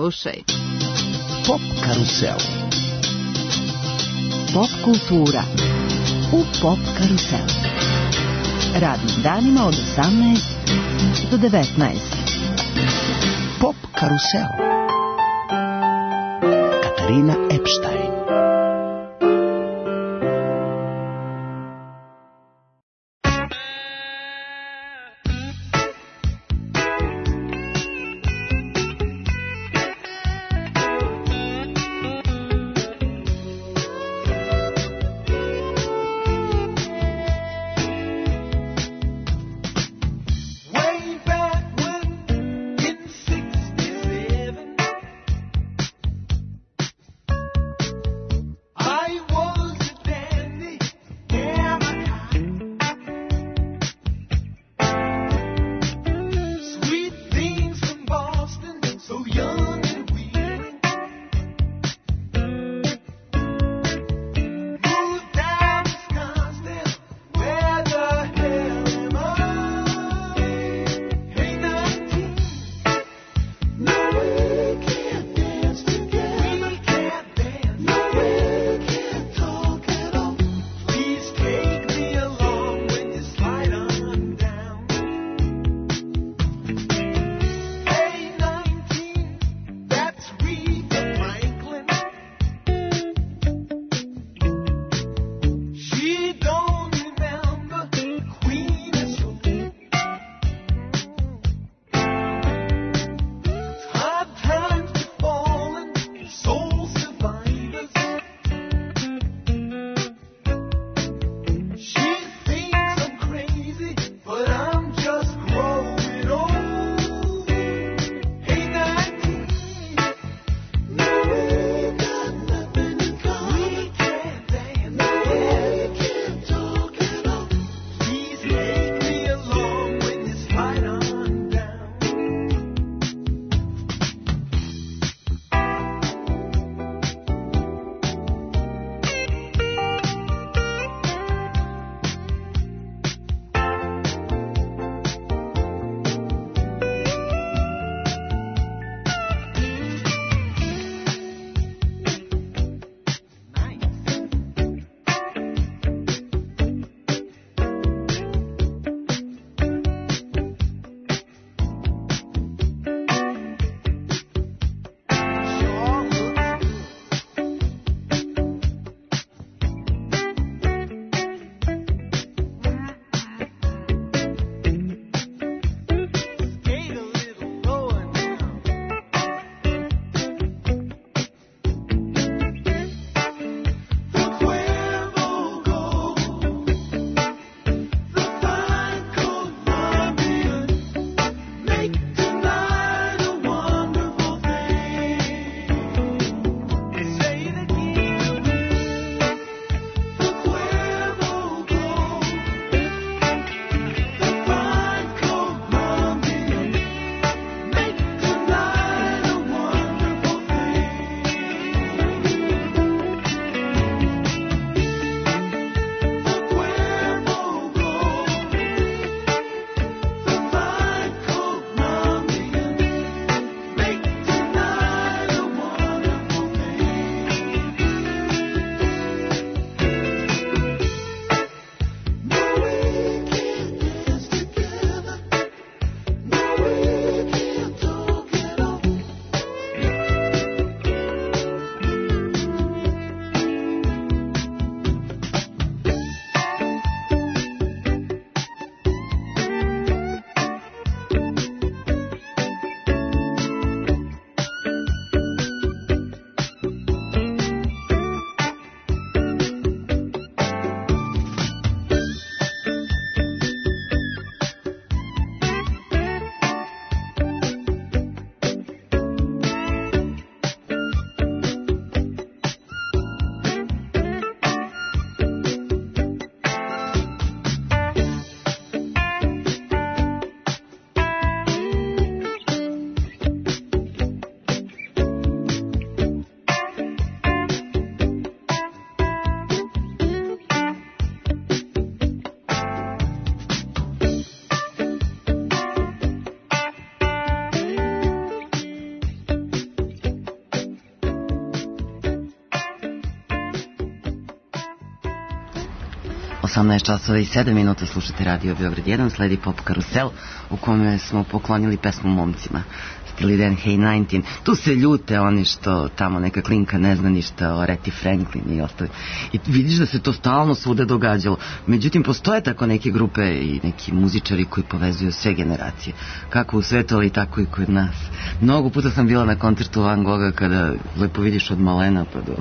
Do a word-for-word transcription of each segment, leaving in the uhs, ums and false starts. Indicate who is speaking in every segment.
Speaker 1: slušaj.
Speaker 2: Pop karusel.
Speaker 3: Pop kultura u Pop karusel. Radnim danima od osamnaest do devetnaest.
Speaker 2: Pop karusel. Katarina Epstein.
Speaker 1: osamnaest časova i sedam minuta, slušate Radio Beograd jedan, sledi Pop Karusel u kome smo poklonili pesmu momcima. Steely Dan, Hey nineteen. Tu se ljute oni što tamo neka klinka ne zna ništa o Aretha Franklin i ostali. I vidiš da se to stalno svuda događalo. Međutim, postoje tako neke grupe i neki muzičari koji povezuju sve generacije. Kako u svetu, ali tako i kod nas. Mnogo puta sam bila na koncertu Van Gogha kada lepo vidiš od malena pa do...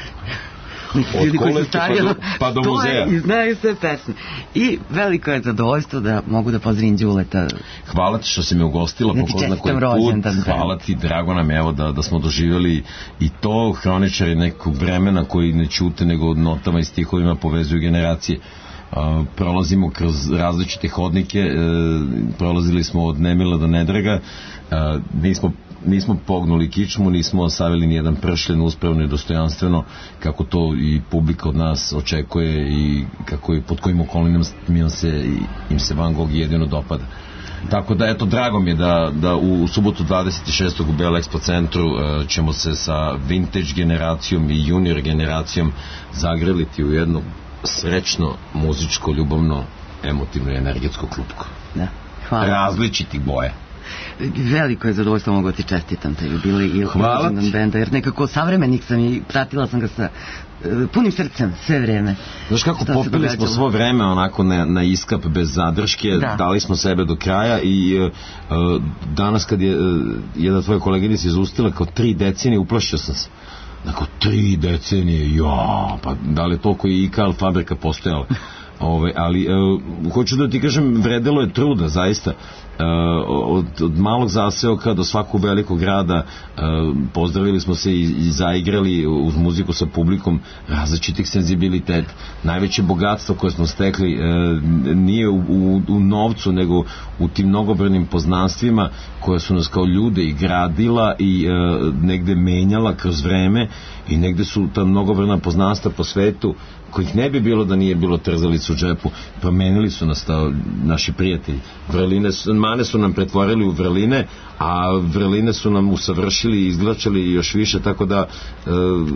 Speaker 4: Od kolevke pa do, pa do muzeja.
Speaker 1: I znaju sve pesme. I veliko je zadovoljstvo da mogu da pozdravim Đuleta.
Speaker 4: Hvala ti što si me ugostila po ko zna koji put. Hvala ti, drago nam je evo da, da smo doživjeli i to, hroničari nekog vremena koji ne ćute nego notama i stihovima povezuju generacije. Uh, prolazimo kroz različite hodnike, uh, prolazili smo od nemila do nedraga, uh, nismo nismo pognuli kičmu, nismo savili ni jedan pršljen, uspravno i dostojanstveno, kako to i publika od nas očekuje i kako i pod kojim okolinem im se, im se Van Gogh jedino dopada. Tako da, eto, drago mi je da, da u subotu dvadeset šestog u Bell Expo centru uh, ćemo se sa vintage generacijom i junior generacijom zagreliti u jednu srećno, muzičko, ljubavno, emotivno i energetsko klupko.
Speaker 1: Da, hvala.
Speaker 4: Različitih boja.
Speaker 1: Veliko je zadovoljstvo, mogu ti čestitam te bili i rođendan benda, jer nekako savremenik sam i pratila sam ga sa uh, punim srcem sve vreme.
Speaker 4: Znaš kako, popili smo svo vreme onako na, na iskap bez zadrške, da. Dali smo sebe do kraja i uh, danas kad je uh, jedna tvoja koleginica izustila kao tri decenije, uplašio sam se. Dakle, tri decenije, ja, pa da li je toliko i I K A fabrika postojala? Ove, ali uh, hoću da ti kažem, vredelo je truda zaista, uh, od, od malog zaseoka do svakog velikog grada, uh, pozdravili smo se i, i zaigrali uz muziku sa publikom različitih senzibiliteta. Najveće bogatstvo koje smo stekli uh, nije u, u, u novcu, nego u tim mnogobrojnim poznanstvima koja su nas kao ljude i gradila i uh, negde menjala kroz vreme i negde su ta mnogobrojna poznanstva po svetu kojih ne bi bilo da nije bilo trzalicu u džepu, promenili su nas ta, naši prijatelji. Vrline su, mane su nam pretvorili u vrline, a vrline su nam usavršili i izglačali još više, tako da e,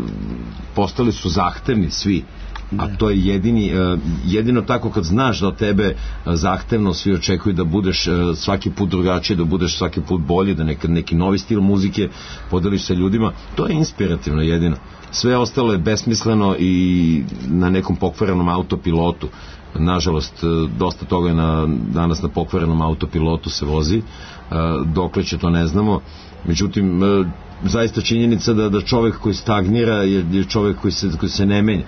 Speaker 4: postali su zahtevni svi. A to je jedini, jedino tako kad znaš da od tebe zahtevno svi očekuju da budeš svaki put drugačiji, da budeš svaki put bolji, da nekad neki novi stil muzike podeliš sa ljudima, to je inspirativno jedino. Sve ostalo je besmisleno i na nekom pokvarenom autopilotu. Nažalost, dosta toga je na, danas na pokvarenom autopilotu se vozi, dokle će to ne znamo. Međutim, zaista činjenica da, da čovjek koji stagnira je, je čovjek koji se, koji se ne menja.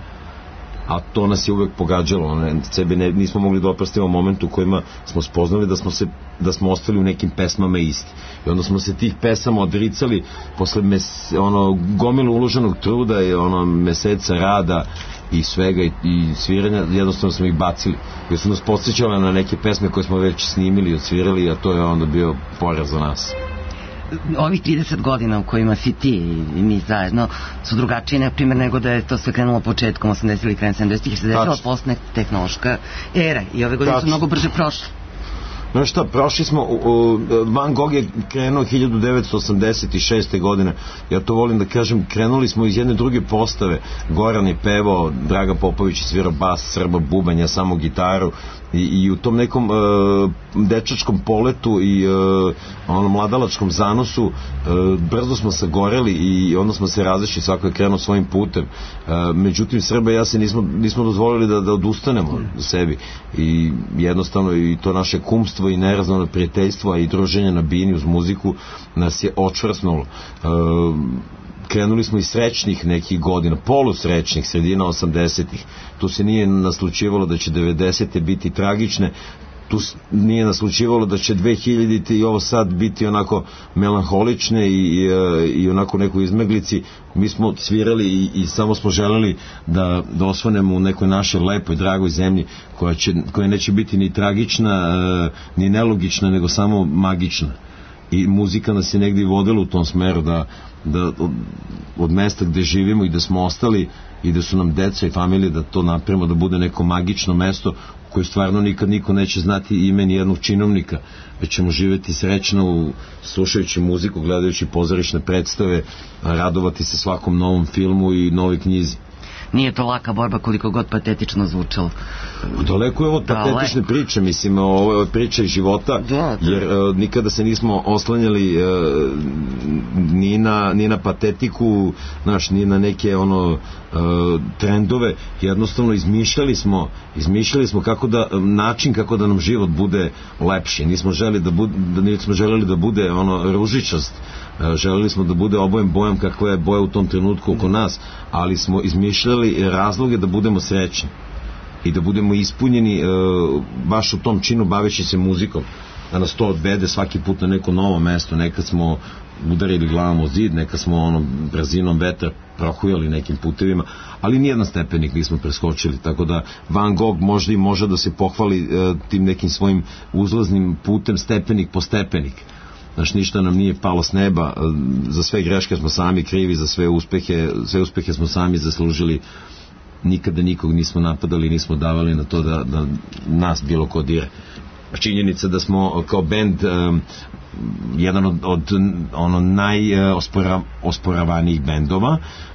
Speaker 4: A to nas je uvek pogađalo, ne, sebe ne, nismo mogli da oprostimo momentu u kojima smo spoznali da smo, se, da smo ostali u nekim pesmama isti. I onda smo se tih pesama odricali posle mes, ono, gomilu uloženog truda i ono, meseca rada i svega i, i sviranja, jednostavno smo ih bacili. Jer su nas podsjećali na neke pesme koje smo već snimili i odsvirali, a to je onda bio poraz za nas.
Speaker 1: Ovih trideset godina u kojima si ti i mi zajedno su drugačije, na primjer, nego da je to sve krenulo početkom osamdesetih ili krajem sedamdesetih, jer se desila postne tehnološka era i ove godine su mnogo brže prošle.
Speaker 4: No šta, prošli smo, uh, Van Gogh je krenuo hiljadu devetsto osamdeset šeste godine, ja to volim da kažem, krenuli smo iz jedne druge postave, Goran je pevao, Draga Popović je svirao bas, Srba bubanj, ja samo gitaru i, i u tom nekom uh, dečačkom poletu i uh, onom mladalačkom zanosu uh, brzo smo sagoreli i onda smo se različili, svako je krenuo svojim putem. Uh, međutim, Srba i ja se nismo, nismo dozvolili da, da odustanemo sebi i jednostavno i to naše kumstvo i neraznovno prijateljstvo, a i druženje na bini uz muziku nas je očvrsnulo. E, krenuli smo iz srećnih nekih godina, polusrećnih, sredina osamdesetih. Tu se nije naslučivalo da će devedesete biti tragične, tu nije naslučivalo da će dve hiljadite i ovo sad biti onako melanholične i, i, i onako nekoj izmeglici. Mi smo svirali i, i samo smo želeli da, da osvanemo u nekoj našoj lepoj, dragoj zemlji koja, će, koja neće biti ni tragična, ni nelogična, nego samo magična. I muzika nas je negdje vodila u tom smeru da, da od, od mesta gde živimo i da smo ostali i da su nam deca i familije, da to napravimo da bude neko magično mesto koje stvarno nikad niko neće znati ime ni jednog činovnika, već ćemo živjeti srećno slušajući muziku, gledajući pozorišne predstave, radovati se svakom novom filmu i novoj knjizi.
Speaker 1: nije to laka borba koliko god patetično zvučalo.
Speaker 4: Daleko je od patetične priče, mislim, ovo je priče iz života, da, da. Jer uh, nikada se nismo oslanjali uh, ni, na, ni na patetiku, znaš, ni na neke ono uh, trendove, jednostavno izmišljali smo izmišljali smo kako da, način kako da nam život bude lepši, nismo želeli da bude, da nismo želeli da bude ono ružičast, uh, želeli smo da bude obojem bojom kakva je boja u tom trenutku oko nas, ali smo izmišljali razloge da budemo srećni i da budemo ispunjeni uh, baš u tom činu baveći se muzikom, da nas to odvede svaki put na neko novo mesto. Nekad smo udarili glavom u zid, nekad smo ono brzinom vetra prohujali nekim putevima, ali nijedan stepenik nismo preskočili, tako da Van Gogh možda i može da se pohvali uh, tim nekim svojim uzlaznim putem stepenik po stepenik. Znaš, ništa nam nije palo s neba, uh, za sve greške smo sami krivi, za sve uspehe, sve uspehe smo sami zaslužili. Nikada nikog nismo napadali, nismo davali na to da, da nas bilo ko dire. Činjenica da smo kao bend um, jedan od, od ono najosporavanijih bendova,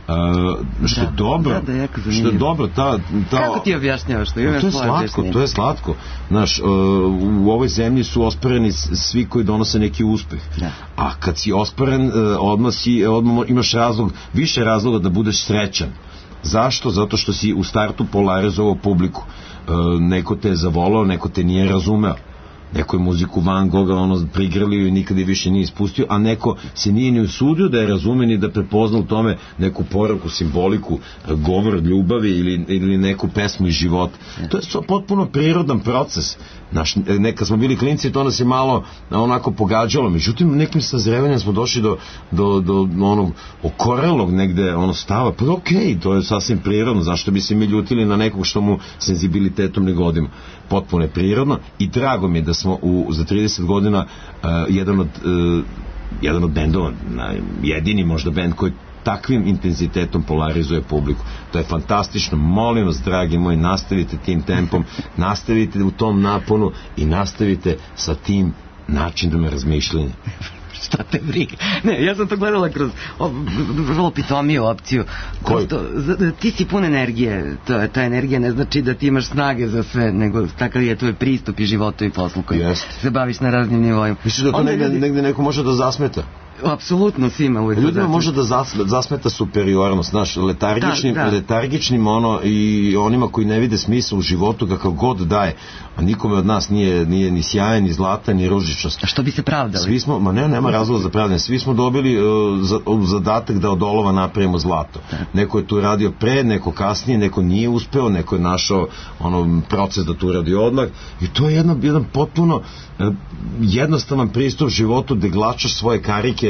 Speaker 4: uh, što je
Speaker 1: da,
Speaker 4: dobro,
Speaker 1: da, da,
Speaker 4: što je dobro, ta, ta,
Speaker 1: kako ti objašnjavaš to?
Speaker 4: To je slatko, to je slatko. Znaš, uh, u ovoj zemlji su osporeni svi koji donose neki uspeh. Da. A kad si osporen, uh, odmah, si, odmah imaš razlog, više razloga da budeš srećan. Zašto? Zato što si u startu polarizovao publiku. E, neko te je zavolao, neko te nije razumeo. Neko je muziku Van Gogha ono prigrlio i nikada je više nije ispustio, a neko se nije ni usudio da je razume ni da prepozna u tome neku poruku, simboliku, govor ljubavi ili, ili neku pesmu iz života. To je potpuno prirodan proces. Naš, neka smo bili klinci, to nas je malo onako pogađalo, međutim nekim sazrevanjem smo došli do, do, do onog okorelog negde ono stava, pa okej, okay, to je sasvim prirodno, zašto bi se mi ljutili na nekog što mu senzibilitetom ne godimo. Potpuno je prirodno i drago mi je da smo u, za trideset godina uh, jedan od uh, jedan od bendova, jedini možda bend koji takvim intenzitetom polarizuje publiku. To je fantastično. Molim vas, dragi moji, nastavite tim tempom, nastavite u tom naponu i nastavite sa tim načinom razmišljanja.
Speaker 1: Šta te briga? Ne, ja sam to gledala kroz o, vrlo pitomiju opciju. Prosto, ti si pun energije. To, ta energija ne znači da ti imaš snage za sve, nego takav je tvoj pristup i životu i poslu koji yes. se baviš na raznim nivoima.
Speaker 4: Misliš da to negde, ljudi... negde neko može da zasmeta?
Speaker 1: Apsolutno svima uvijek.
Speaker 4: Ljudima može da zasmeta superiornost, znaš, letargičnim, da, da. letargičnim ono i onima koji ne vide smisla u životu kakav god daje, a nikome od nas nije, nije ni sjajan, ni zlatan, ni ružičast.
Speaker 1: A što bi se pravdali?
Speaker 4: Svi smo, ma ne, nema razloga za pravdanje, svi smo dobili uh, za, uh, zadatak da od olova napravimo zlato. Da. Neko je tu radio pre, neko kasnije, neko nije uspeo, neko je našao ono, proces da tu radi odmah i to je jedan, jedan potpuno uh, jednostavan pristup životu gde glačaš svoje karike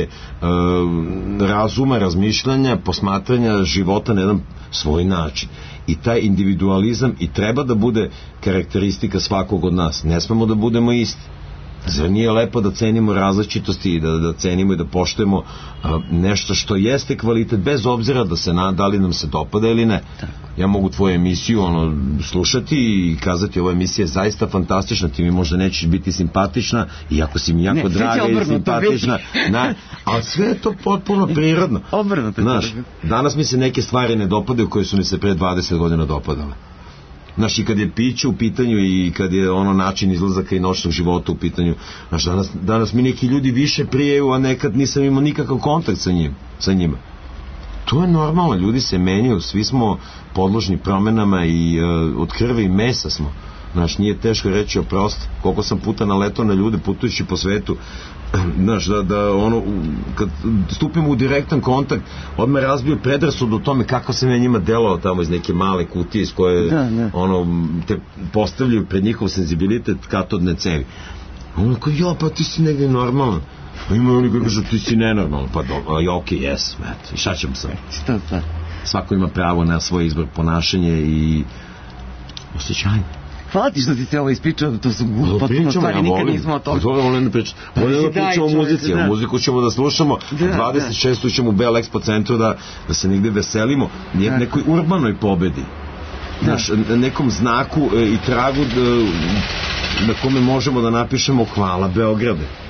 Speaker 4: razuma, razmišljanja, posmatranja života na jedan svoj način. I taj individualizam i treba da bude karakteristika svakog od nas. Ne smemo da budemo isti. Zar nije lepo da cenimo različitosti i da, da cenimo i da poštujemo a, nešto što jeste kvalitet bez obzira da se na, da li nam se dopada ili ne. Ja mogu tvoju emisiju ono, slušati i kazati ova emisija je zaista fantastična, ti mi možda nećeš biti simpatična iako si mi jako ne, draga i simpatična na, ali sve je to potpuno prirodno.
Speaker 1: Obrnuto.
Speaker 4: Znaš, danas mi se neke stvari ne dopadaju koje su mi se pre dvadeset godina dopadale. Znaš, i kad je piće u pitanju i kad je ono način izlazaka i noćnog života u pitanju, znaš, danas, danas mi neki ljudi više prijeju, a nekad nisam imao nikakav kontakt sa njim, sa njima. To je normalno, ljudi se menjaju, svi smo podložni promenama i uh, od krvi i mesa smo. Znaš, nije teško reći oprosti. Koliko sam puta naletao na ljude putujući po svetu, znaš, da, da ono, kad stupimo u direktan kontakt, odmah razbiju predrasud o tome kako sam ja njima delao tamo iz neke male kutije iz koje da, da. ono, te postavljaju pred njihov senzibilitet katodne cevi. Ono kao, jo, pa ti si negdje normalan. A ima oni koji kažu, ti si nenormalan. Pa dobro, i okej, okay, jes, i šta ćemo sam? Svako ima pravo na svoj izbor ponašanje i osjećanje.
Speaker 1: Hvala ti što si se ovo ispričao, to su potpuno stvari, ja nikad nismo o tom.
Speaker 4: To volim da pričam. Volim da pričamo o muzici, da. Muziku ćemo da slušamo, da, dvadeset šestog ćemo u Bell Expo centru da, da se nigde veselimo, da. Nekoj urbanoj pobedi, da. Naš, nekom znaku i tragu da, na kome možemo da napišemo hvala Beograde.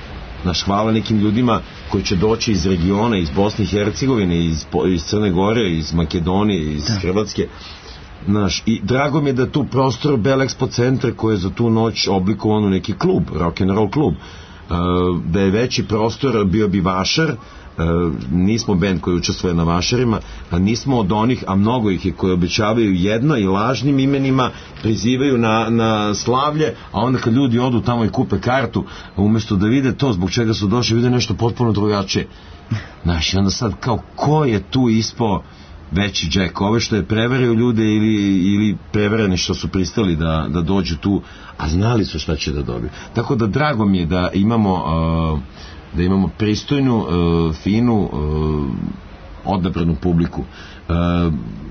Speaker 4: Naš hvala nekim ljudima koji će doći iz regiona, iz Bosne i Hercegovine, iz, iz Crne Gore, iz Makedonije, iz da. Hrvatske. Naš, i drago mi je da tu prostor Bell Expo centra koji je za tu noć oblikovan u neki klub, rock and roll klub, uh, da je veći prostor, bio bi Vašar. Uh, nismo bend koji učestvuje na Vašarima, a nismo od onih, a mnogo ih je koji obećavaju jedno i lažnim imenima prizivaju na, na slavlje, a onda kad ljudi odu tamo i kupe kartu, umjesto da vide to zbog čega su došli, vide nešto potpuno drugačije. Znaš, i onda sad kao ko je tu ispao veći džek, ove što je prevario ljude ili, ili prevareni što su pristali da, da dođu tu, a znali su šta će da dobiju. Tako da drago mi je da imamo uh, da imamo pristojnu, uh, finu, uh, odabranu publiku. Uh,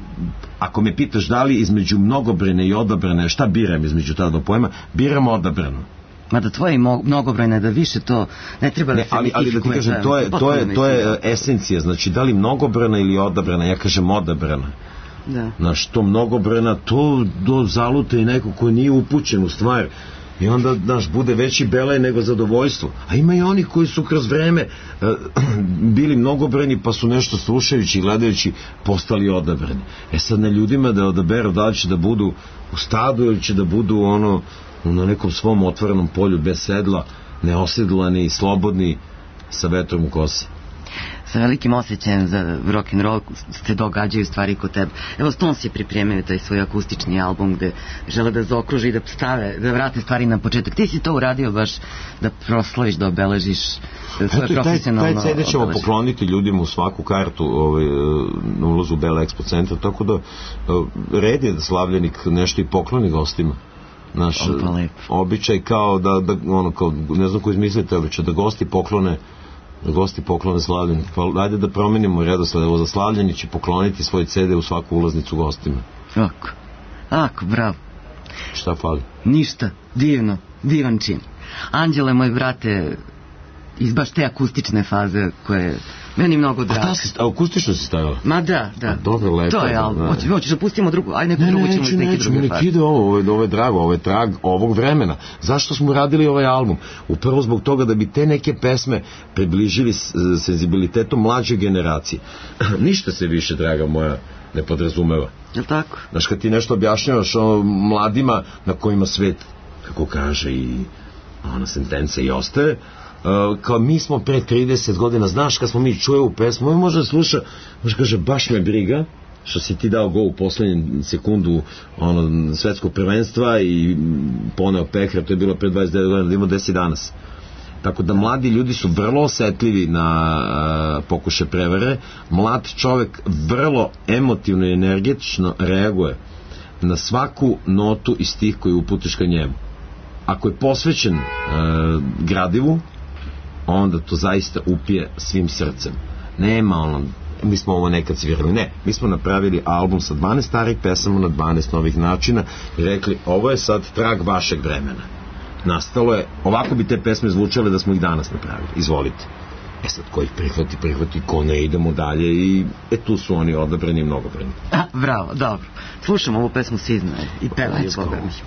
Speaker 4: ako me pitaš da li između mnogobrojne i odabrane, šta biram između ta dva pojma, biram odabranu.
Speaker 1: Mada tvoje mnogobrojne, da više to ne treba da ne, se
Speaker 4: ali, ali da ti kažem, to je, to je, to je esencija, znači da li mnogobrojna ili odabrana, ja kažem odabrana. Da. Znaš, to mnogobrojna, to do zalute i neko ko nije upućen u stvar, i onda, znaš, bude veći belaj nego zadovoljstvo. A ima i oni koji su kroz vreme uh, bili mnogobrojni pa su nešto slušajući i gledajući postali odabrani. E sad na ljudima da odaberu da li će da budu u stadu ili će da budu ono na nekom svom otvorenom polju bez sedla, neosedlani, slobodni, sa vetrom u kosi.
Speaker 1: Sa velikim osjećajem za rock and roll se događaju stvari kod tebe. Evo, Stones je pripremio taj svoj akustični album gde žele da zaokruže i da stave, da vrate stvari na početak. Ti si to uradio baš da proslaviš, da obeležiš svoje profesionalno.
Speaker 4: Taj, taj C D ćemo obeleži. Pokloniti ljudima u svaku kartu ovaj, na ulazu u Bell Expo centra, tako da red je da slavljenik nešto i pokloni gostima. Naš običaj kao da, da ono, kao, ne znam ko izmislite, ali će da gosti poklone da gosti poklone slavljeni. Pa ajde da promenimo redosled, evo za slavljeni će pokloniti svoj C D u svaku ulaznicu gostima.
Speaker 1: Ako, ako, bravo.
Speaker 4: Šta fali?
Speaker 1: Ništa, divno, divan čin. Anđele, moj brate, iz baš te akustične faze koje meni mnogo drago.
Speaker 4: A ta si, a akustično si stavila?
Speaker 1: Ma da, da. A
Speaker 4: dobro, lepo.
Speaker 1: To je album. Hoćeš, hoćeš da pustimo drugu, aj neku ne, drugu ćemo iz neke druge faze.
Speaker 4: Ne, ide ovo, ovo je, ovo je drago, ovo je trag ovog vremena. Zašto smo radili ovaj album? Upravo zbog toga da bi te neke pesme približili senzibilitetom mlađe generacije. Ništa se više, draga moja, ne podrazumeva.
Speaker 1: Je li tako?
Speaker 4: Znaš, kad ti nešto objašnjavaš o mladima na kojima svet, kako kaže i ona sentenca i ostaje, Uh, kao mi smo pre trideset godina, znaš kad smo mi čuje u pesmu, on može da sluša, može kaže baš me briga što si ti dao go u poslednju sekundu ono, svetskog prvenstva i poneo pehra, to je bilo pre dvadeset devet godina, da imamo deset danas. Tako da mladi ljudi su vrlo osetljivi na uh, pokuše prevare, mlad čovek vrlo emotivno i energetično reaguje na svaku notu i stih koju uputiš ka njemu. Ako je posvećen uh, gradivu, onda to zaista upije svim srcem. Nema ono, mi smo ovo nekad svirali, ne, mi smo napravili album sa dvanaest starih pesama na dvanaest novih načina i rekli, ovo je sad trag vašeg vremena. Nastalo je, ovako bi te pesme zvučale da smo ih danas napravili, izvolite. E sad, ko ih prihvati, prihvati, ko ne, idemo dalje i e tu su oni odabrani i mnogobrani.
Speaker 1: A, bravo, dobro. Slušamo ovu pesmu svi znaju i pevaju Boga mi.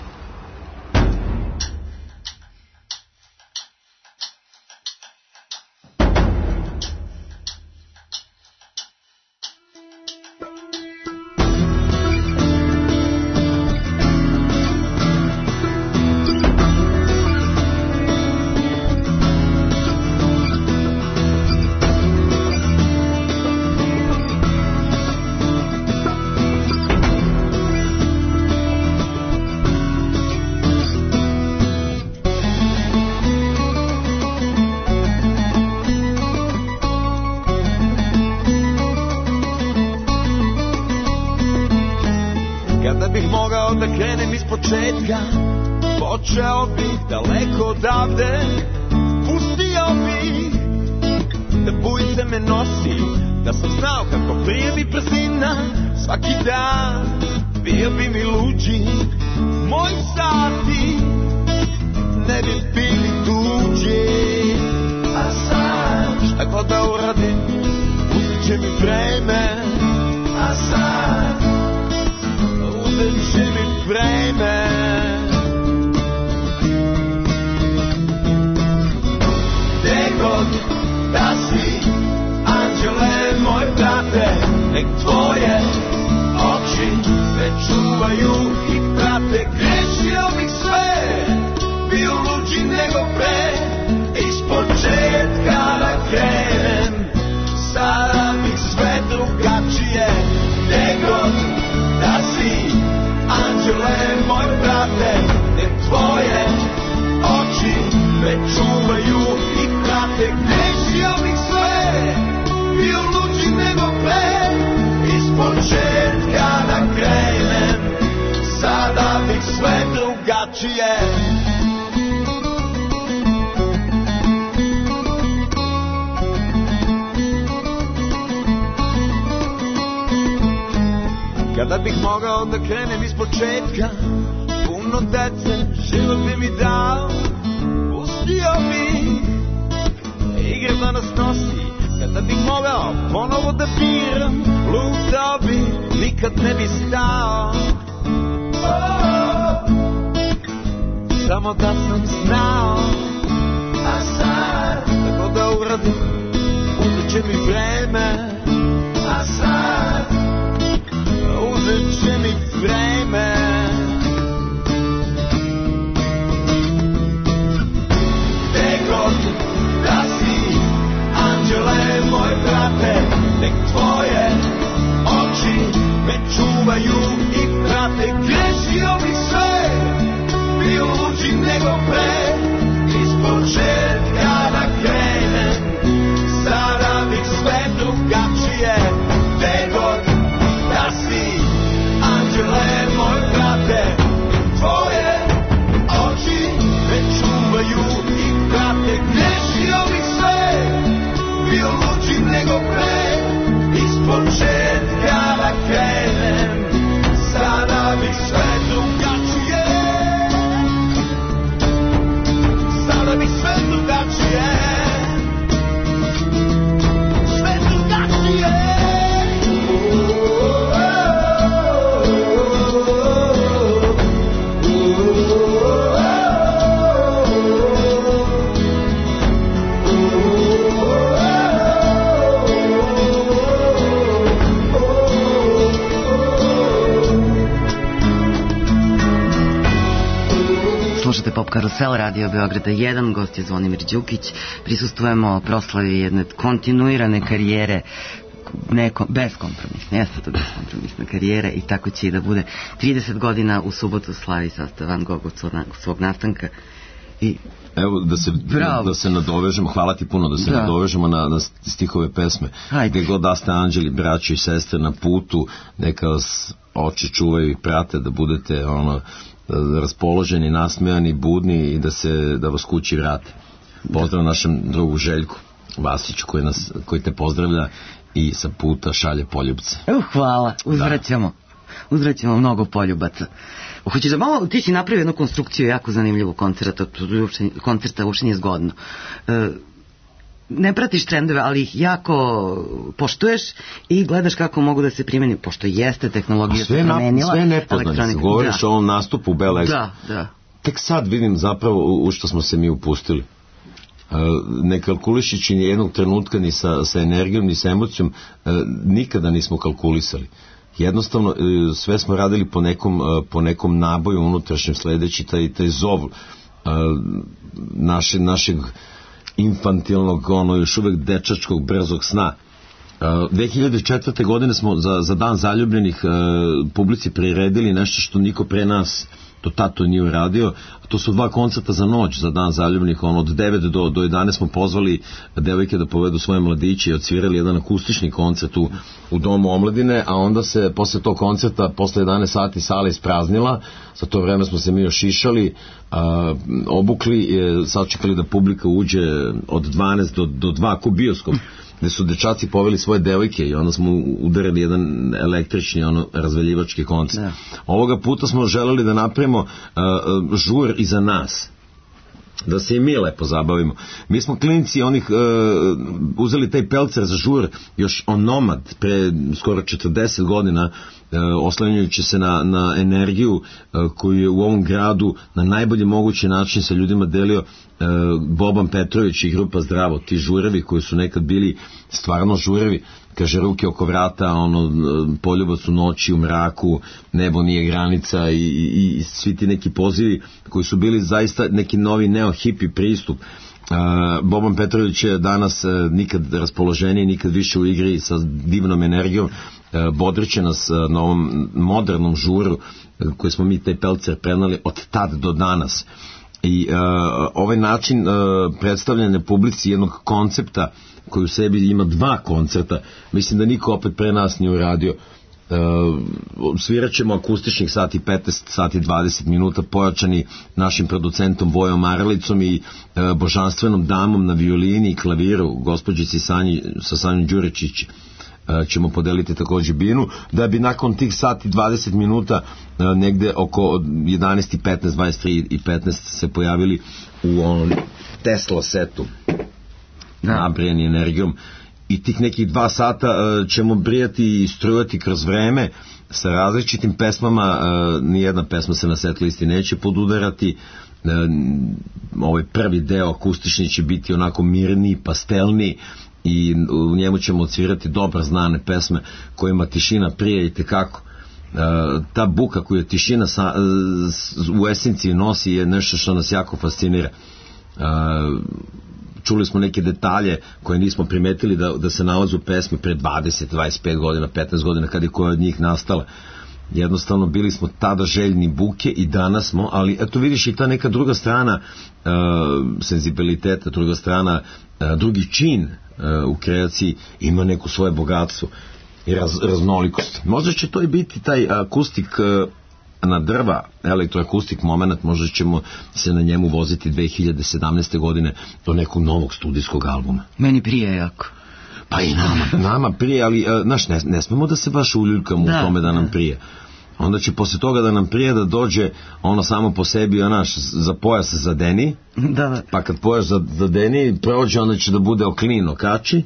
Speaker 5: Počeo bih daleko odavde, pustio bih da bujice me nosi, da sam znao kako prije mi brzina, svaki dan bio bi mi luđi, moji sati ne bi bili tuđi, a sad šta god da uradim, uzet će mi vreme, a sad uzet će mi vreme. Gde Kada bih mogao da krenem iz početka, puno dece, život bi mi dao, pustio bi igre da nas nosi. Kada bih mogao ponovo da biram, lutao bi, nikad ne bi stao. Oh, samo da sam znao, a sad tako da uradim, uzet će mi vreme, a sad uzet će mi vreme. Gde god da si, anđele moj brate, nek tvoje oči me čuvaju i prate. Grešio bi sve, bio luđi nego pre, iz početka da krenem, sada bih sve drugačije. Gde god da si, anđele moj brate, tvoje oči me čuvaju i prate. Grešio bih sve, bio luđi nego pre, iz početka da krenem, sada bih sve drugačije. Sada bih sve drugačije, sve drugačije.
Speaker 1: Slušate Pop Karusel, Radio Beograda jedan, gost je Zvonimir Đukić. Prisustvujemo proslavi jedne kontinuirane karijere, neko, beskompromisne, jeste to beskompromisna karijera i tako će i da bude. trideset godina u subotu slavi sastav Van Gogh od svog nastanka. I
Speaker 4: evo da se, da se nadovežemo, hvala ti puno, da se da. nadovežemo na, na stihove pesme. Hajde. Gde god da ste anđeli, braći i sestre na putu, neka vas oči čuvaju i prate, da budete ono raspoloženi, nasmejani, budni i da se da vas kući vrate. Pozdrav našem drugu Željku Vasiću koji, nas, koji te pozdravlja i sa puta šalje poljubce.
Speaker 1: Evo, hvala, uzvraćamo. Da. Uzvraćamo mnogo poljubaca. Hoćeš da malo, ti si napravio jednu konstrukciju jako zanimljivu koncerta, koncerta uopšte nije zgodno. E, ne pratiš trendove, ali ih jako poštuješ i gledaš kako mogu da se primeni, pošto jeste tehnologija se promenila.
Speaker 4: Sve nepoznanice, govoriš da. o ovom nastupu u Bela Expo.
Speaker 1: Da, da.
Speaker 4: Tek sad vidim zapravo u što smo se mi upustili. Ne kalkulišići ni jednog trenutka ni sa, sa energijom, ni sa emocijom, nikada nismo kalkulisali. Jednostavno, sve smo radili po nekom, po nekom naboju unutrašnjem, sledeći taj, taj zov naše, našeg infantilnog, ono još uvek dečačkog brzog sna. dve hiljade četvrte. godine smo za, za Dan zaljubljenih publici priredili nešto što niko pre nas to tato nije uradio. To su dva koncerta za noć za Dan zaljubljenih, ono od devet do, do jedanaest smo pozvali devojke da povedu svoje mladiće i odsvirali jedan akustični koncert u, u Domu omladine, a onda se posle tog koncerta, posle jedanaest sati sala ispraznila. Za to vreme smo se mi još šišali, a, obukli, e, sačekali da publika uđe od dvanaest do, do dva ku bioskop, gde su dečaci poveli svoje devojke i onda smo udarili jedan električni, ono, razvaljivački koncert. Da. Ovoga puta smo želeli da napravimo uh, uh, žur iza nas, da se i mi lepo zabavimo. Mi smo klinci onih uh, uzeli taj pelcer za žur još onomad pre skoro četrdeset godina, uh, oslanjajući se na, na energiju uh, koju je u ovom gradu na najbolji mogući način sa ljudima delio uh, Boban Petrović i grupa Zdravo. Ti žurevi koji su nekad bili stvarno žurevi, kaže ruke oko vrata, ono, poljubac u noći, u mraku, nebo nije granica i, i, i svi ti neki pozivi koji su bili zaista neki novi neo-hipi pristup. Uh, Boban Petrović je danas uh, nikad raspoloženiji, nikad više u igri sa divnom energijom, uh, bodriće nas uh, na ovom modernom žuru uh, koji smo mi taj pelcer prenali od tad do danas. I uh, ovaj način uh, predstavljanja publici jednog koncepta koji u sebi ima dva koncerta, mislim da niko opet pre nas nije uradio. Uh, svirat ćemo akustičnih sati petnaest, sati dvadeset minuta, pojačani našim producentom Vojom Maralicom i uh, božanstvenom damom na violini i klaviru, gospođici Sanji, sa Sanjom Đuričić, uh, ćemo podeliti takođe binu, da bi nakon tih sati dvadeset minuta negde oko jedanaest i petnaest, dvadeset tri i petnaest se pojavili u onom Tesla setu, da. Nabrijeni energijom, i tih nekih dva sata ćemo brijati i strujati kroz vreme sa različitim pesmama. Nijedna pesma se na set listi neće podudarati. Ovaj prvi deo akustični će biti onako mirniji, pastelniji, i u njemu ćemo odsvirati dobro znane pesme kojima tišina prije i tekako. Ta buka koju tišina sa, u esenciji nosi je nešto što nas jako fascinira. Čuli smo neke detalje koje nismo primetili da, da se nalaze u pesmi pre dvadeset, dvadeset pet godina, petnaest godina kad je koja od njih nastala. Jednostavno bili smo tada željni buke i danas smo, ali eto vidiš i ta neka druga strana uh, senzibiliteta, druga strana, uh, drugi čin uh, u kreaciji ima neko svoje bogatstvo i raz, raznolikost. Možda će to i biti taj akustik uh, na drva, elektroakustik moment, možda ćemo se na njemu voziti dve hiljade sedamnaeste godine do nekog novog studijskog albuma.
Speaker 1: Meni prije jako.
Speaker 4: Pa i nama, nama prije, ali znaš, ne, ne smemo da se baš uljuljkamo da, u tome da nam da. prije. Onda će posle toga da nam prije da dođe ono samo po sebi, onaš, za pojas zadeni, da, da. Pa kad pojas zadeni prođe, onda će da bude oklino kači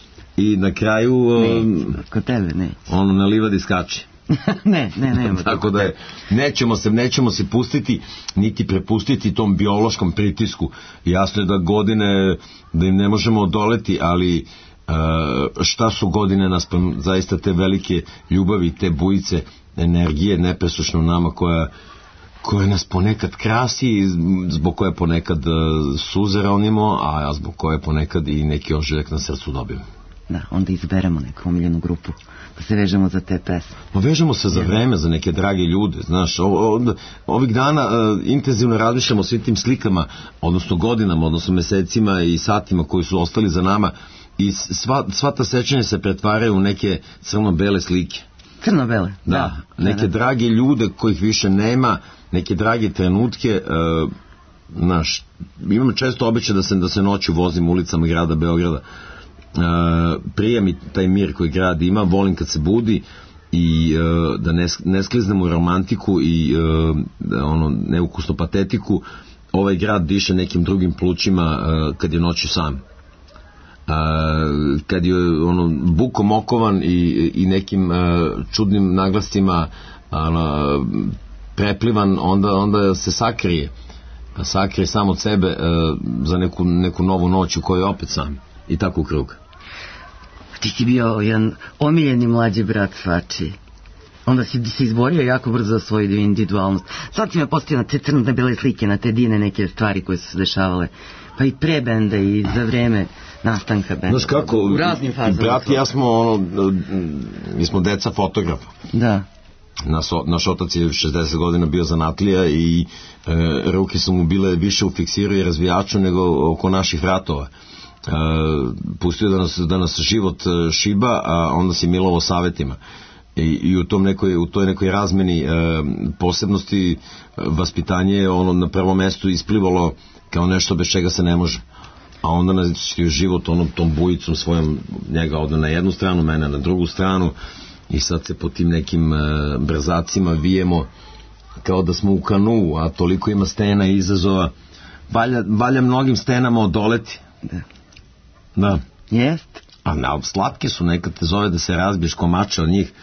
Speaker 4: i na kraju
Speaker 1: ne, kod tebe ne.
Speaker 4: Ono na livadi skači.
Speaker 1: ne, ne, ne.
Speaker 4: Tako da je, nećemo se, nećemo se pustiti niti prepustiti tom biološkom pritisku. Jasno je da godine, da im ne možemo odoleti, ali uh, šta su godine naspram zaista te velike ljubavi, te bujice energije nepresušno nama koja, koja nas ponekad krasi, zbog koje ponekad uh, suze ronimo, a zbog koje ponekad i neki ožiljak na srcu dobijemo.
Speaker 1: Da, onda izberemo neku omiljenu grupu pa se vežemo za te pesme.
Speaker 4: Pa vežemo se za vreme, za neke drage ljude, znaš, o, o, ovih dana uh, intenzivno razmišljamo o svim tim slikama, odnosno godinama, odnosno mesecima i satima koji su ostali za nama, i sva, sva ta sećanja se pretvaraju u neke crno-bele slike.
Speaker 1: Crno-bele?
Speaker 4: Da, da, neke da, da. drage ljude kojih više nema, neke drage trenutke, uh, znaš, imam često običaj da se, da se noću vozim ulicama grada Beograda. Uh, prije mi taj mir koji grad ima, volim kad se budi i uh, da ne, ne skliznem u romantiku i uh, da, ono, neukusnu patetiku. Ovaj grad diše nekim drugim plućima uh, kad je noću sam. Uh, kad je ono, bukom okovan i, i nekim uh, čudnim naglascima uh, preplivan, onda, onda se sakrije. Sakrije sam od sebe uh, za neku, neku novu noć u kojoj je opet sam. I tako u krug.
Speaker 1: Ti si bio jedan omiljeni mlađi brat svačiji. Onda si se izborio jako brzo za svoju individualnost. Sad si me postavio na te crne bele slike, na te dine neke stvari koje su se dešavale. Pa i pre benda i za vreme nastanka benda.
Speaker 4: Znaš kako, u raznim fazama. Brat i ja smo, ono, mi smo deca fotografa.
Speaker 1: Da.
Speaker 4: Naš, naš otac je šezdeset godina bio zanatlija i e, ruke su mu bile više u fiksiru i razvijaču nego oko naših vratova. Uh, pustio da nas, da nas život šiba, a onda si milovo savetima i, i u tom nekoj, u toj nekoj razmeni uh, posebnosti uh, vaspitanje je ono na prvom mestu isplivalo kao nešto bez čega se ne može, a onda nas je život onom tom bujicom svojom njega ovdje na jednu stranu, mene na drugu stranu, i sad se po tim nekim uh, brzacima vijemo kao da smo u kanu, a toliko ima stena i izazova, valja, valja mnogim stenama odoleti.
Speaker 1: Da.
Speaker 4: Da.
Speaker 1: Jest.
Speaker 4: A na, slatke su, nekad te zove da se razbiješ komače od njih,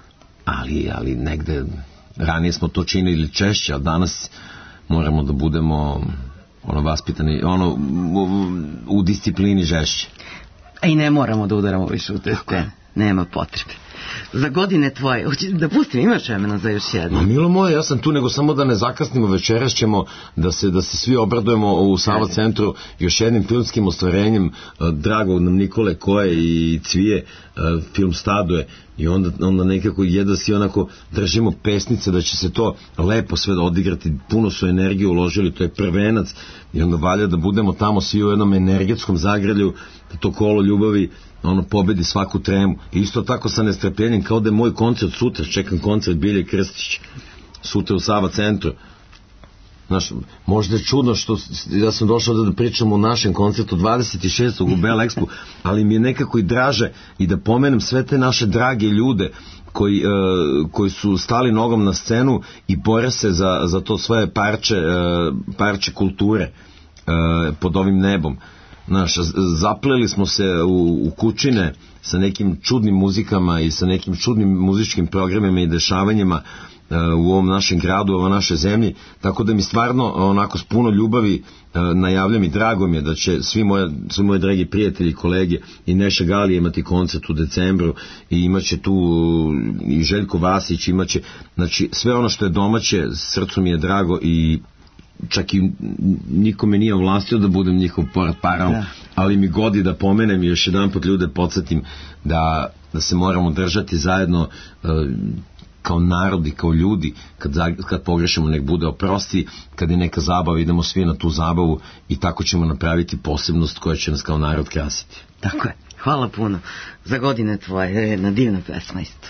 Speaker 4: ali, ali negde ranije smo to činili češće, a danas moramo da budemo ono vaspitani, ono u, u disciplini žešće.
Speaker 1: A i ne moramo da udaramo više u te stene. Nema potrebe. Za godine tvoje, da pustim, imaš vremena za još jedno?
Speaker 4: Ma milo moje, ja sam tu, nego samo da ne zakasnimo, večeras ćemo da se, da se svi obradujemo u Sava centru još jednim filmskim ostvarenjem dragog nam Nikole Koje i Cvije, film Staduje, i onda, onda nekako jedva si onako držimo pesnice da će se to lepo sve da odigrati, puno su energije uložili, to je prvenac, i onda valja da budemo tamo svi u jednom energetskom zagrlju, da to kolo ljubavi ono pobedi svaku tremu. I isto tako sa nestrpljenjem, kao da je moj koncert sutra, čekam koncert Bilje Krstić sutra u Sava centru. Znaš, možda je čudno što ja sam došao da pričam o našem koncertu dvadeset šestog u Bell Expo, ali mi je nekako i draže i da pomenem sve te naše drage ljude koji, uh, koji su stali nogom na scenu i bore se za, za to svoje parče, uh, parče kulture uh, pod ovim nebom. Znaš, zapleli smo se u, u kućine sa nekim čudnim muzikama i sa nekim čudnim muzičkim programima i dešavanjima u ovom našem gradu, u ovoj našoj zemlji, tako da mi stvarno onako s puno ljubavi najavljam i drago mi je da će svi moje, svi moji dragi prijatelji i kolege i Neša Galija imati koncert u decembru i imaće tu i Željko Vasić, imaće, znači sve ono što je domaće, srcu mi je drago i čak i nikome nije ovlastio da budem njihov portparol, ja. Ali mi godi da pomenem i još jedan put ljude podsjetim da, da se moramo držati zajedno uh, kao narod i kao ljudi, kad, kad pogrešimo nek bude oprosti, kad je neka zabava idemo svi na tu zabavu i tako ćemo napraviti posebnost koja će nas kao narod krasiti.
Speaker 1: Tako je, hvala puno za godine tvoje, jedna divna pesma isto.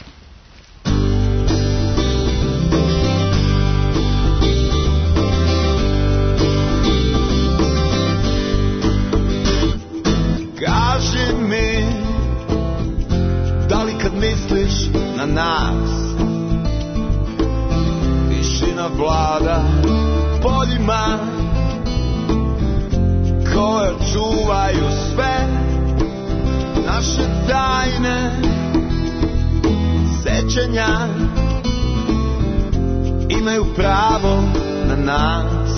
Speaker 5: Kaži mi, da li kad misliš na nas tišina vlada poljima koje čuvaju sve naše tajne sećanja, imaju pravo na nas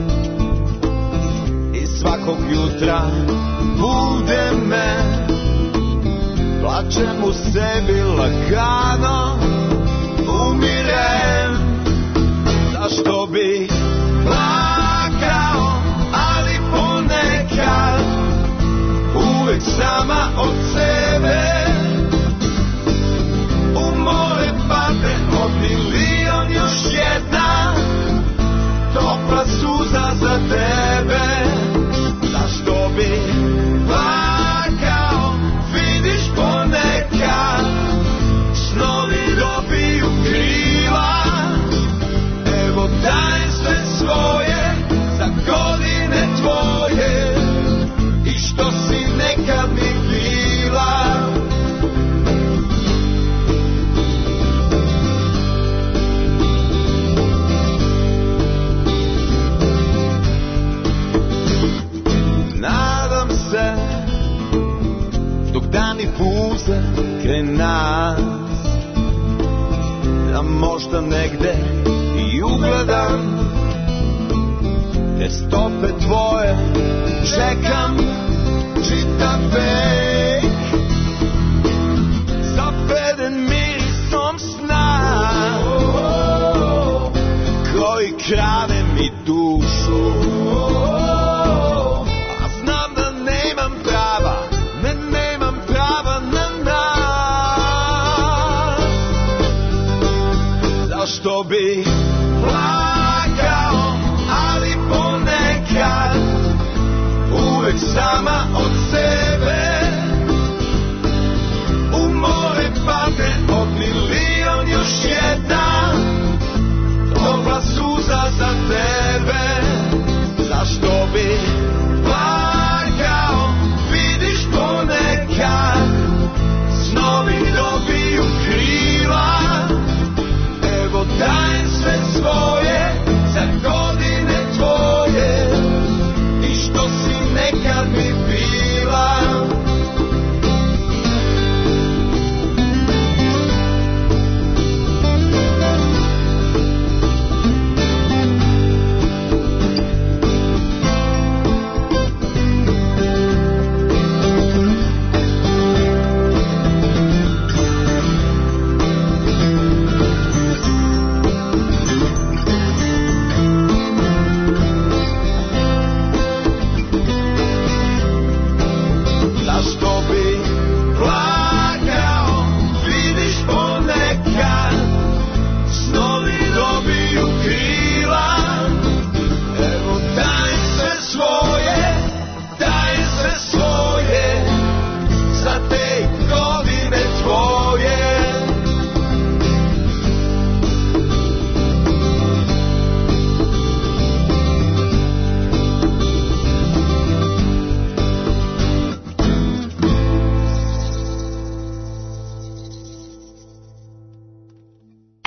Speaker 5: i svakog jutra bude me, plačem u sebi lagano, umirem. Zašto bi plakao, ali ponekad uvek sama od sebe u more padne od milion još jedna topla suza za tebe. Zašto bi plakao, vidiš ponekad snovi dobiju krila. Evo dajem sve svoje za godine tvoje i što si nekad mi bila. Nadam se dok dani puze kraj nas da možda negde i ugledam te stope tvoje, čekam čitav vek, zaveden mirisom sna koji krade mi dušu. A znam da nemam prava, ne nemam prava na nas. Zašto bi plakao, ali ponekad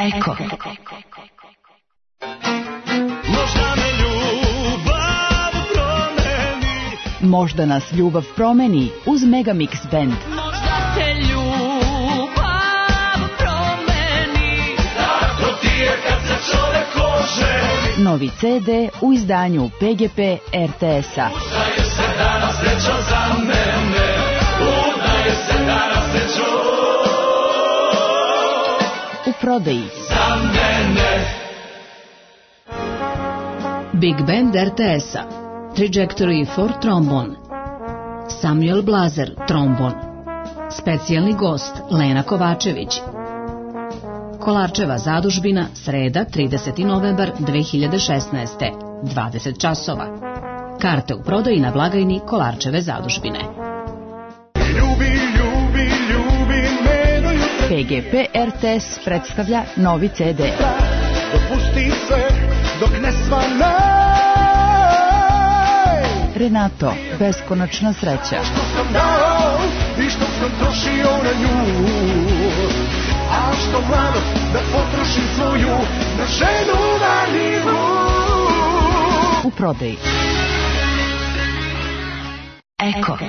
Speaker 3: Eko.
Speaker 5: Možda me ljubav promeni,
Speaker 3: Možda nas ljubav promeni uz Megamix Band.
Speaker 6: Možda te ljubav promeni,
Speaker 5: tako ti je kad se čovek oženi.
Speaker 3: Novi ce de u izdanju pe ge pe er te es-a.
Speaker 5: Udaje se danas srećo za mene, udaje se danas srećo
Speaker 3: U prodaji.
Speaker 5: za mene.
Speaker 7: Big Band er te es-a, Trajectory for Trombon, Samuel Blazer, trombon, specijalni gost Lena Kovačević. Kolarčeva zadužbina, sreda, trideseti novembar dve hiljade šesnaeste, dvadeset časova. Karte u prodaji na blagajni Kolarčeve zadužbine.
Speaker 5: Ljubi, ljubi, ljubi me do jutra,
Speaker 3: pe ge pe er te es predstavlja novi ce de.
Speaker 5: dopusti sve dok ne svanaj.
Speaker 3: Renato, beskonačna sreća.
Speaker 5: Što sam dao i što sam trošio na nju, a što mlado da potrošim svoju na ženu marljivu.
Speaker 3: U prodaji. Eko.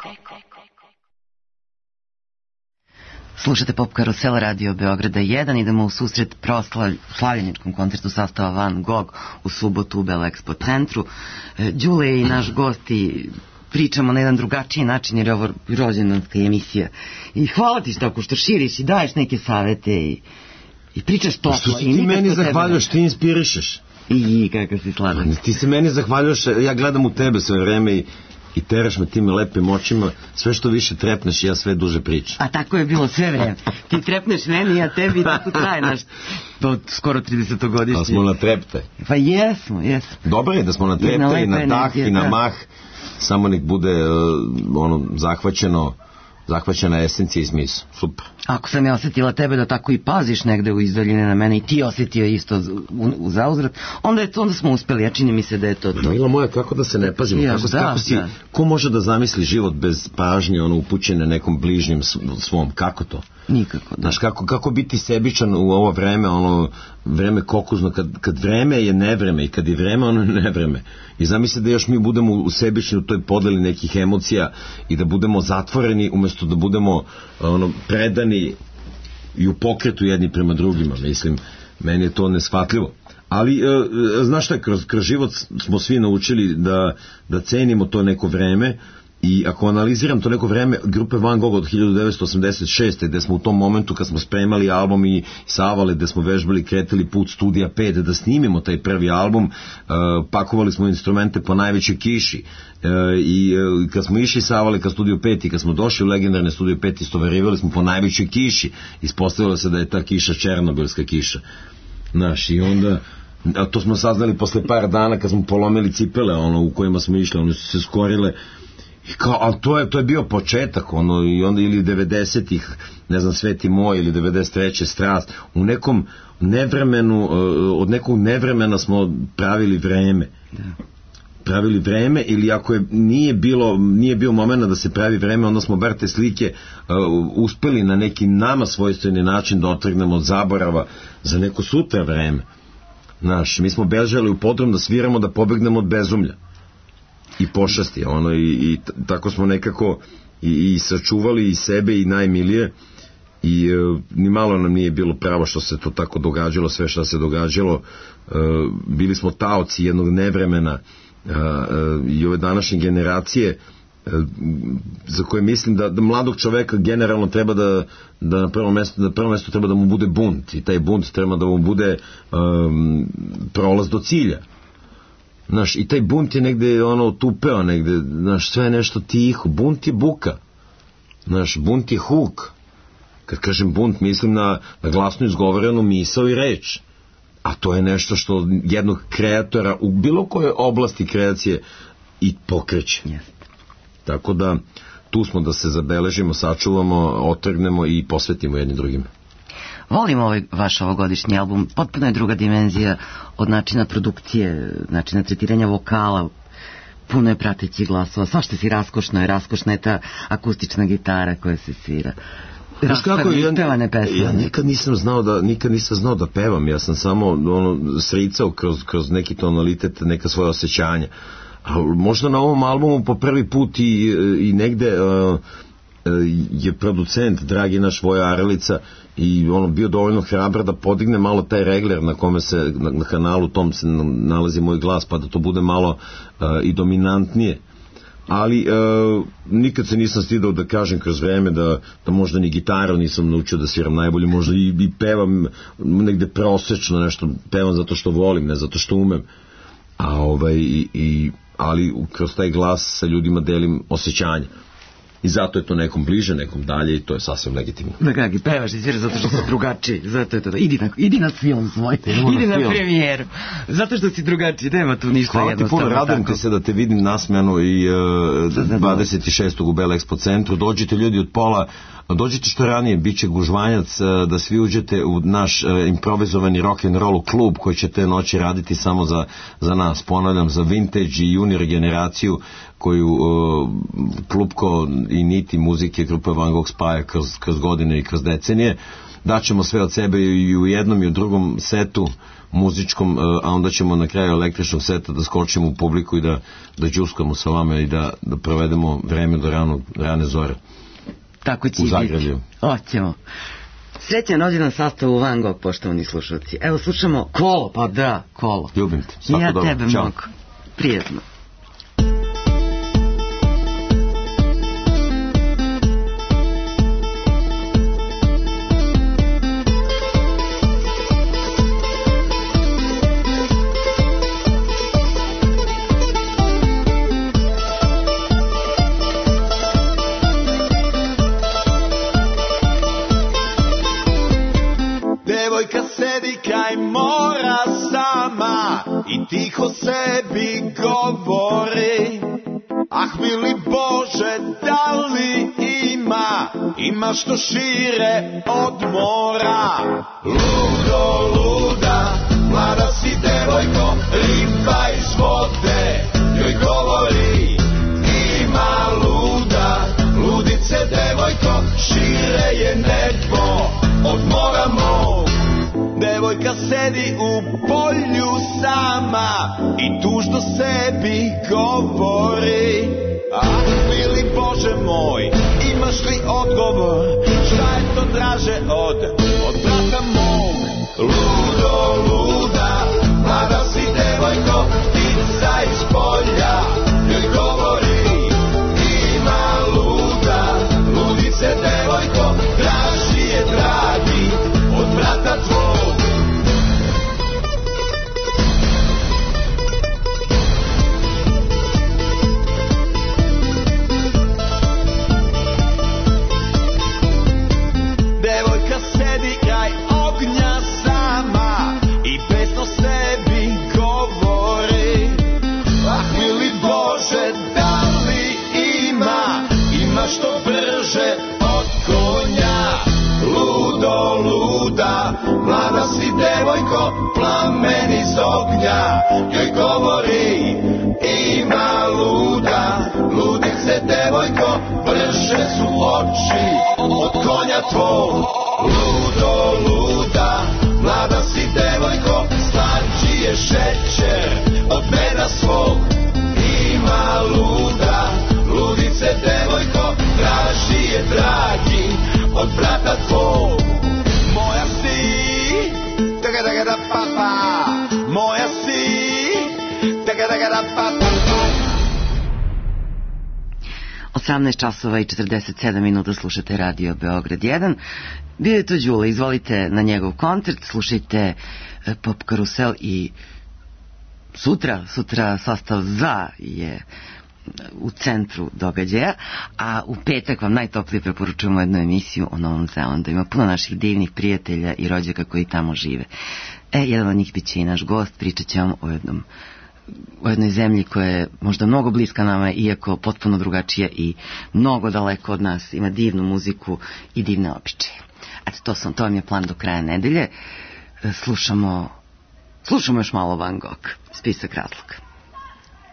Speaker 1: Slušate Pop Karusel, Radio Beograda jedan. Idemo u susret proslavljeničkom koncertu sastava Van Gogh u subotu u Belexpo centru. Đule je i naš gost i pričamo na jedan drugačiji način jer je ovo rođendanska emisija. I hvala ti što što širiš i daješ neke savete i, i pričaš toplo.
Speaker 4: Što si ti meni zahvaljuš, ti inspirišeš.
Speaker 1: I kakav si sladan.
Speaker 4: Ti se meni zahvaljuš, ja gledam u tebe sve vreme i i teraš me tim lepim očima, sve što više trepneš, ja sve duže pričam.
Speaker 1: A tako je bilo sve vreme. Ti trepneš meni, ja tebi i tako traje naš to skoro tridesetogodišnji.
Speaker 4: Ali smo na trepte.
Speaker 1: Pa jesmo, jesmo.
Speaker 4: Dobro je da smo na trepte i na dah i na mah, samo nek bude uh, ono, zahvaćeno zahvaćena esencija i smisao. Super.
Speaker 1: Ako sam ja osjetila tebe da tako i paziš negde u izdaljine na mene i ti osjetio isto u, u zauzvrat, onda, je to, onda smo uspeli, ja čini mi se da je to to.
Speaker 4: Mila moja, kako da se ne pazimo?
Speaker 1: Ja,
Speaker 4: kako,
Speaker 1: da,
Speaker 4: kako si,
Speaker 1: da.
Speaker 4: Ko može da zamisli život bez pažnje, ono, upućene nekom bližnjem svom? Kako to?
Speaker 1: Nikako, da.
Speaker 4: Znaš, kako, kako biti sebičan u ovo vreme, ono, vreme kokuzno, kad, kad vreme je nevreme i kad je vreme, ono je nevreme. I zamisli da još mi budemo u sebični u toj podeli nekih emocija i da budemo zatvoreni umjesto da budemo ono, predani i u pokretu jedni prema drugima. Mislim, meni je to neshvatljivo. Ali, e, znaš šta, kroz, kroz život smo svi naučili da, da cenimo to neko vreme. I ako analiziram to neko vreme grupe Van Gogh od hiljadu devetsto osamdeset šeste. gde smo u tom momentu kad smo spremali album i savali, gde smo vežbali, kretili put Studija pet da snimimo taj prvi album, uh, pakovali smo instrumente po najvećoj kiši uh, i uh, kad smo išli savali ka Studiju pet i kad smo došli u legendarne Studio pet istoverivali smo po najvećoj kiši, ispostavilo se da je ta kiša černobilska kiša. Znaš, i onda a to smo saznali posle par dana kad smo polomili cipele ono, u kojima smo išli, one su se skorile. I kao, ali to je, to je bio početak, ono, i onda ili devedesetih, ne znam, Sveti moj, ili devedeset treće Strast, u nekom nevremenu, od nekog nevremena smo pravili vreme. Da. Pravili vreme, ili ako je, nije bilo, nije bio moment da se pravi vreme, onda smo bar te slike uh, uspeli na neki nama svojstveni način da otrgnemo od zaborava za neko sutra vreme. Znaš, mi smo bežali u podrum da sviramo, da pobegnemo od bezumlja i pošasti, ono, i, i tako smo nekako i, i sačuvali i sebe i najmilije i e, ni malo nam nije bilo pravo što se to tako događalo, sve što se događalo, e, bili smo taoci jednog nevremena e, e, i ove današnje generacije e, za koje mislim da, da mladog čoveka generalno treba da, da na prvom mjestu, na prvom mjestu treba da mu bude bunt i taj bunt treba da mu bude e, prolaz do cilja. Znaš, i taj bunt je negde ono tupeo negde, znaš, sve je nešto tiho, bunt je buka, znaš, bunt je huk. Kad kažem bunt, mislim na, na glasno izgovorenu misao i reč, a to je nešto što jednog kreatora u bilo kojoj oblasti kreacije i pokreće. Yes. Tako da tu smo da se zabeležimo, sačuvamo, otrgnemo i posvetimo jedni drugima.
Speaker 1: Volim ovaj vaš ovogodišnji album, potpuno je druga dimenzija od načina produkcije, načina tretiranja vokala, puno je pratećih glasova, svašta si raskošno je, raskošna je ta akustična gitara koja se svira.
Speaker 4: Znaš kako, ja, ja nikad nisam znao da nikad nisam znao da pevam, ja sam samo ono sricao kroz, kroz neki tonalitet, neka svoja osjećanja. A možda na ovom albumu po prvi put i, i negde uh, je producent, dragi naš Voja Arelica, i ono bio dovoljno hrabar da podigne malo taj regler na kome se, na, na kanalu tom se nalazi moj glas, pa da to bude malo uh, i dominantnije. Ali uh, nikad se nisam stidao da kažem kroz vreme da, da možda ni gitaru nisam naučio da sviram najbolje, možda i, i pevam negde prosečno nešto, pevam zato što volim, ne zato što umem. A ovaj, i, i, ali kroz taj glas sa ljudima delim osjećanja. I zato je to nekom bliže, nekom dalje i to je sasvim legitimno.
Speaker 1: Da kaki, pevaš i sviraš zato što su drugačiji, zato je to da, idi na, idi na film svoj, idi na, na premijeru, zato što si drugačiji, nema tu ništa
Speaker 4: hvala
Speaker 1: jednostavno.
Speaker 4: Hvala ti puno, radujem te se da te vidim nasmenu i uh, dvadeset šestog u Bela Expo centru, dođite ljudi od pola, dođite što ranije, bit će gužvanjac, da svi uđete u naš improvizovani rock'n'roll klub koji će te noći raditi samo za, za nas, ponavljam, za vintage i junior generaciju koju uh, klupko i niti muzike grupe Van Gogh spaja kroz, kroz godine i kroz decenije. Daćemo sve od sebe i u jednom i u drugom setu muzičkom, uh, a onda ćemo na kraju električnog seta da skočimo u publiku i da, da džuskamo sa vama i da, da provedemo vreme do rano, rane zore.
Speaker 1: Tako će biti. Oćemo. Srećan rođendan sastavu Van Gogh, poštovani slušalci. Evo slušamo Kolo, pa da, Kolo.
Speaker 4: Ljubim te. Svako
Speaker 1: ja
Speaker 4: dobro.
Speaker 1: Tebe
Speaker 4: Ćao.
Speaker 1: mnogo. Prijetno.
Speaker 5: I tiho sebi govori, ah mili Bože, da li ima, ima što šire od mora. Ludo, luda, mlada si devojko, riba iz vode, joj govori. Ima luda, ludice devojko, šire je nebo od mora mog. Devojka sedi u polju sama i tužno sebi govori. Ah, mili Bože moj, imaš li odgovor? Šta je to draže od, od brata mog? Ludo, luda, mlada si devojko, ptica iz polja, joj govori. Ima luda, ludice devojko, draži je dragi od brata tvoj. Što brže od konja. Ludo, luda, mlada si devojko, plamen iz ognja, joj govori. Ima luda, ludice devojko, brže su oči od konja tvoj. Ludo, luda, mlada si devojko, slađi je šećer od meda svog. Ima luda, ludice devojko, draži je dragi od brata tvoj. Moja si, taka taka da papa, moja si, taka taka da papa.
Speaker 1: osamnaest časova i četrdeset sedam minuta slušate Radio Beograd jedan. Bio je to Đula, izvolite na njegov koncert, slušajte Pop Karusel i sutra, sutra sastav za je u centru događaja, a u petak vam najtoplije preporučujemo jednu emisiju o Novom Zelandu. Ima puno naših divnih prijatelja i rođaka koji tamo žive. E, jedan od njih bit će i naš gost, pričat će vam o jednom o jednoj zemlji koja je možda mnogo bliska nama, iako potpuno drugačija i mnogo daleko od nas, ima divnu muziku i divne običaje. Eto, to, sam, to vam je plan do kraja nedelje. Slušamo, slušamo još malo Van Gogh, Spisak razloga.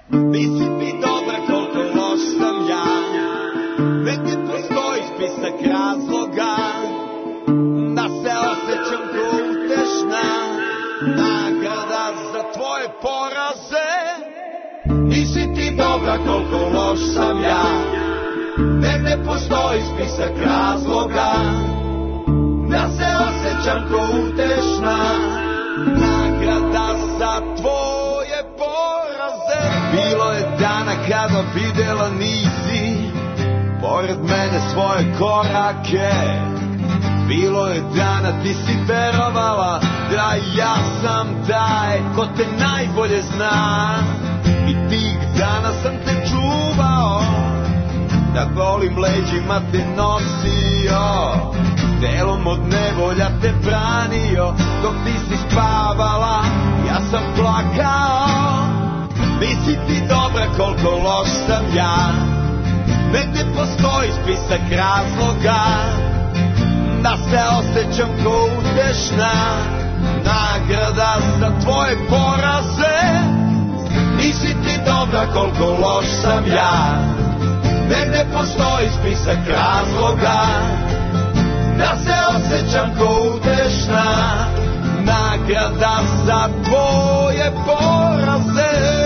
Speaker 5: Nisi mi dobra koliko loš sam ja, negdje postoji spisak razloga da se osjećam ko utešna nagrada za tvoje poraze. Nisi ti dobra koliko loš sam ja, negdje postoji spisak razloga da se osjećam ko utešna nagrada za tvoje poraze. Bilo je dana kada vidjela nisi pored mene svoje korake. Bilo je dana ti si verovala da ja sam taj ko te najbolje zna. I tih dana sam te čuvao, da golim leđima te nosio, delom od nevolja te branio. Dok ti si spavala, ja sam plakao. Nisi ti dobra koliko loš sam ja, negdje postoji spisak razloga da se osjećam ko utešna nagrada za tvoje poraze. Nisi ti dobra koliko loš sam ja, negdje postoji spisak razloga da se osjećam ko utešna nagrada za tvoje poraze.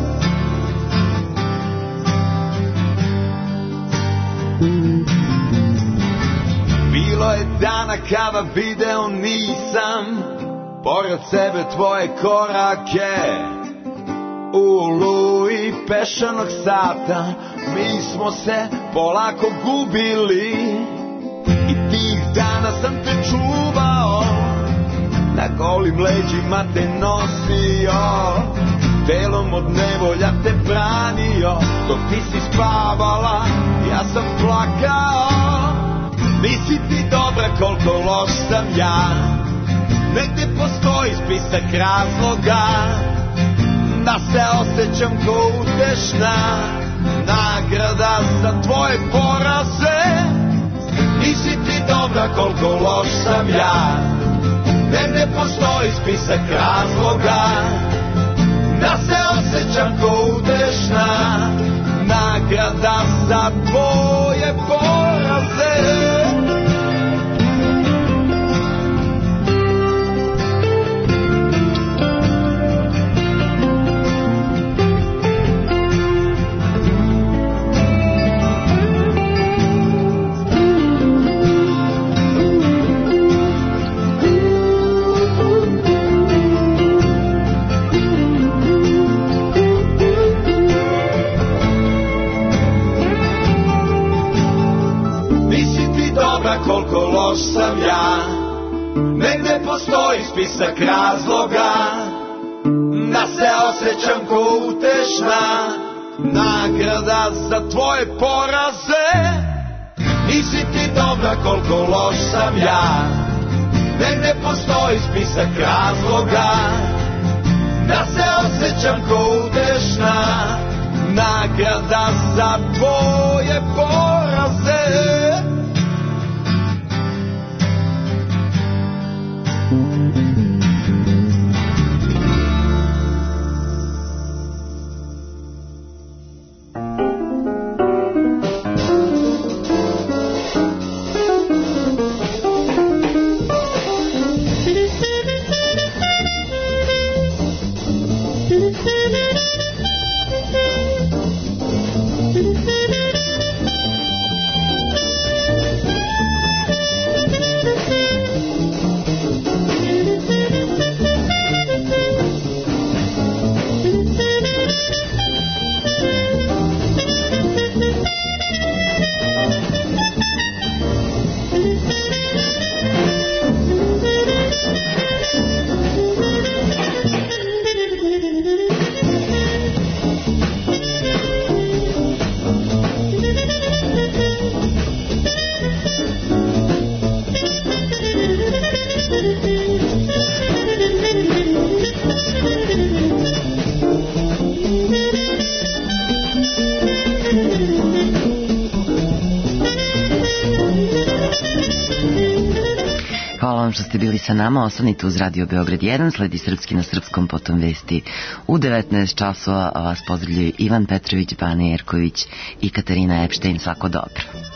Speaker 5: Bilo je dana kada video nisam pored sebe tvoje korake. U oluji pešanog sata mi smo se polako gubili. I tih dana sam te čuvao, na golim leđima te nosio, delom od nevolja te branio. Dok ti si spavala, ja sam plakao. Nisi ti dobra koliko loš sam ja, negdje postoji spisak razloga da se osjećam ko utešna nagrada za tvoje poraze. Nisi ti dobra koliko loš sam ja, negdje postoji spisak razloga da se osjećam ko utešna nagrada za tvoje poraze. Koliko loš sam ja, negdje postoji spisak razloga da se osjećam ko utešna nagrada za tvoje poraze. Nisi ti dobra koliko loš sam ja, negdje postoji spisak razloga da se osjećam ko utešna nagrada za tvoje poraze.
Speaker 1: vam što ste bili sa nama. Ostanite uz Radio Beograd jedan, sledi Srpski na srpskom, potom vesti u devetnaest časova. Vas pozdravljaju Ivan Petrović, Bane Jerković i Katarina Epštajn. Svako dobro.